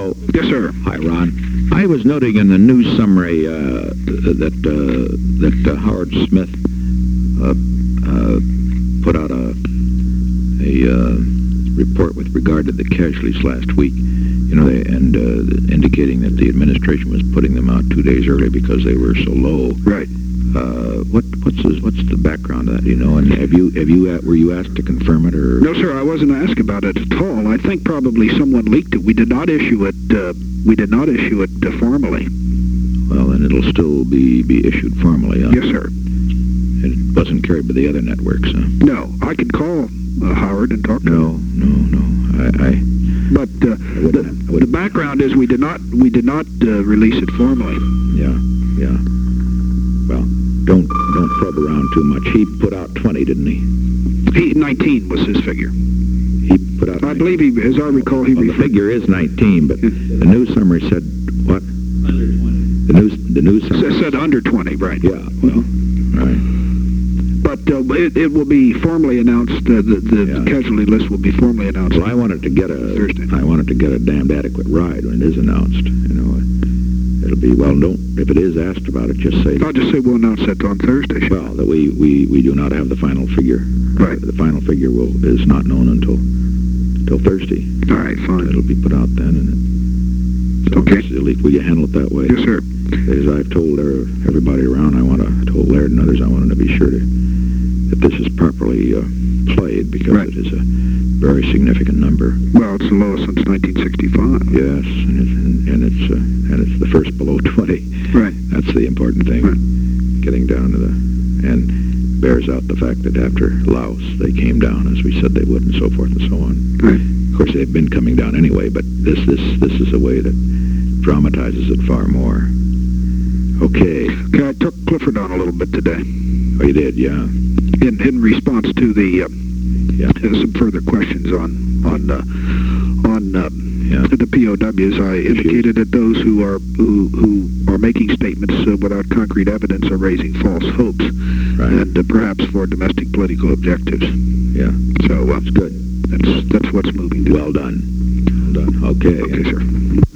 Hello. Yes, sir. Hi, Ron. I was noting in the news summary that Howard Smith put out a report with regard to the casualties last week. Indicating that the administration was putting them out 2 days early because they were so low. Right. What's the background of that? And were you asked to confirm it or? No, sir. I wasn't asked about it at all. I think probably someone leaked it. We did not issue it. Formally. Well, then it'll still be issued formally. Huh? Yes, sir. It wasn't carried by the other networks. Huh? No, I could call Howard and talk to him. No. But the background is we did not release it formally. Yeah. Well, don't probe around too much. He put out 20, didn't he? 19 was his figure. He put out. 19. I believe he, as I recall, the figure is 19, but the news summary said what? Under 20. The news summary said under 20, right? Yeah. Well, right. But it will be formally announced. The casualty list will be formally announced. Well, I wanted to get Thursday. I wanted to get a damned adequate ride when it is announced. It'll be if it is asked about it, just say. I'll just say we'll announce that on Thursday. Well, that we do not have the final figure. Right. The final figure is not known until Thursday. All right, fine. It'll be put out then, Okay. At least will you handle it that way? Yes, sir. As I've told everybody around, I told Laird and others, I wanted to be sure that this is properly played because right. It is a very significant number. Well, it's the lowest since 1965. Yes, and it's the first below 20. Right. That's the important thing. Right. Getting down to and bears out the fact that after Laos they came down as we said they would, and so forth and so on. Right. Of course, they've been coming down anyway, but this is a way that dramatizes it far more. Okay. I took Clifford on a little bit today. Oh, you did, yeah. In response to some further questions on the POWs, I indicated that those who are making statements without concrete evidence are raising false hopes, right. And perhaps for domestic political objectives. Yeah. So that's good. That's what's moving. Well done. Okay. Okay, sir.